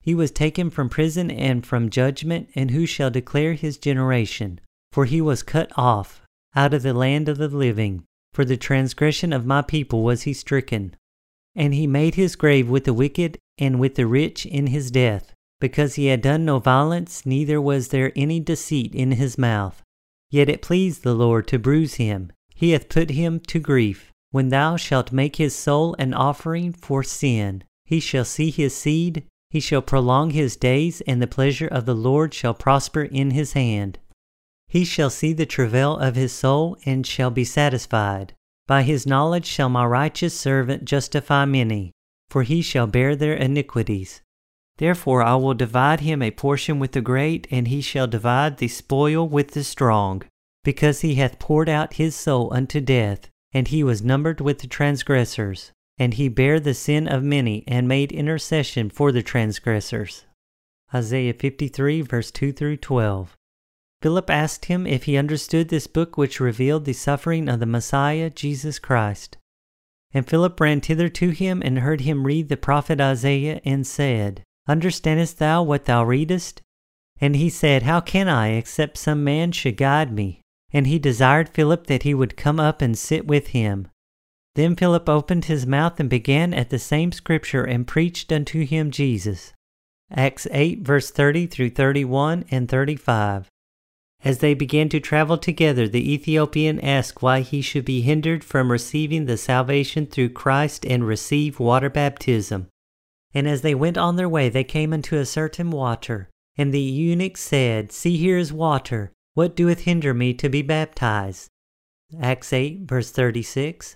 He was taken from prison and from judgment, and who shall declare his generation? For he was cut off out of the land of the living. For the transgression of my people was he stricken. And he made his grave with the wicked and with the rich in his death, because he had done no violence, neither was there any deceit in his mouth. Yet it pleased the Lord to bruise him. He hath put him to grief. When thou shalt make his soul an offering for sin, he shall see his seed, he shall prolong his days, and the pleasure of the Lord shall prosper in his hand. He shall see the travail of his soul, and shall be satisfied. By his knowledge shall my righteous servant justify many, for he shall bear their iniquities. Therefore I will divide him a portion with the great, and he shall divide the spoil with the strong, because he hath poured out his soul unto death, and he was numbered with the transgressors. And he bare the sin of many, and made intercession for the transgressors. Isaiah 53, verse 2-12. Philip asked him if he understood this book which revealed the suffering of the Messiah, Jesus Christ. And Philip ran thither to him, and heard him read the prophet Isaiah, and said, Understandest thou what thou readest? And he said, How can I, except some man should guide me? And he desired Philip that he would come up and sit with him. Then Philip opened his mouth and began at the same scripture, and preached unto him Jesus. Acts 8, verse 30-31 and 35. As they began to travel together, the Ethiopian asked why he should be hindered from receiving the salvation through Christ and receive water baptism. And as they went on their way, they came unto a certain water. And the eunuch said, See, here is water. What doeth hinder me to be baptized? Acts 8, verse 36.